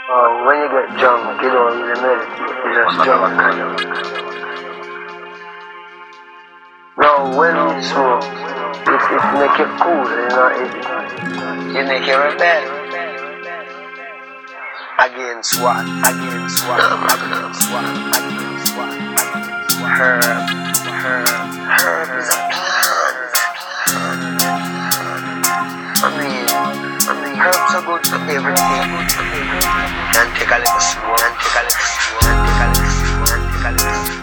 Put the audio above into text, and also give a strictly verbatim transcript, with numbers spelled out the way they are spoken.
Oh, when you get drunk, you don't really meditate. You just drunk kind of. Now, when you smoke, it, it make you cool, you know, it, it make you rebel. Against what? Against what? Against what? Against what? Against what? Herb. Herb. Herb is a plant. I mean, I mean, herbs are good for everything. Can take a little smoke, can take a little smoke, can take a little smoke, can take a little smoke.